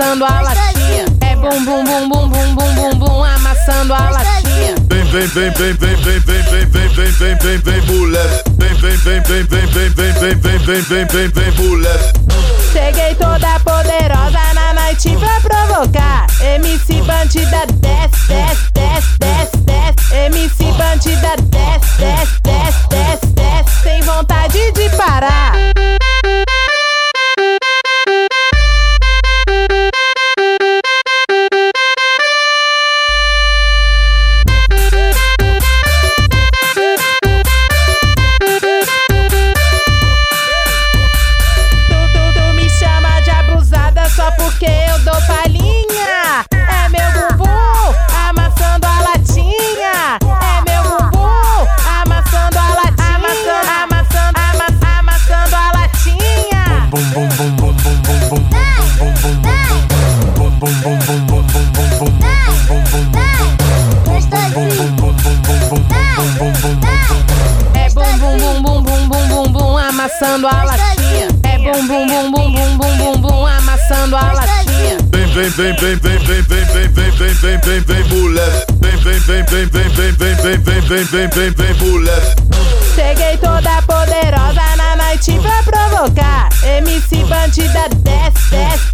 amassando a latinha. É bum bum bum bum bum bum bum bum, amassando a latinha. Vem, vem, vem, vem, vem, vem, vem, vem, vem, vem, vem, vem, vem, mulher. Vem, vem, vem, vem, vem, vem, vem, vem, vem, vem, vem, vem, vem, mulher. Cheguei toda poderosa na noite pra provocar. MC bandida desce, desce, desce, desce, desce. MC bandida desce, desce, desce, desce, desce. Sem vontade de parar. Porque eu dou palhinha. É meu bumbum amassando a latinha. É meu bumbum amassando a latinha. Amassando a latinha. Bum bum bum bum bum bum bum bum bum bum bum bum bum bum bum bum é bum bum bum bum bum bum bum bum amassando a latinha. É bum bum bum bum bum bum bum bum amassando a latinha. Vem, vem, vem, vem, vem, vem, vem, vem, vem, vem, vem, vem, vem, mulher. Vem, vem, vem, vem, vem, vem, vem, vem, vem, vem, vem, vem, vem, mulher. Cheguei toda poderosa na noite pra provocar. MC bandida desce, desce,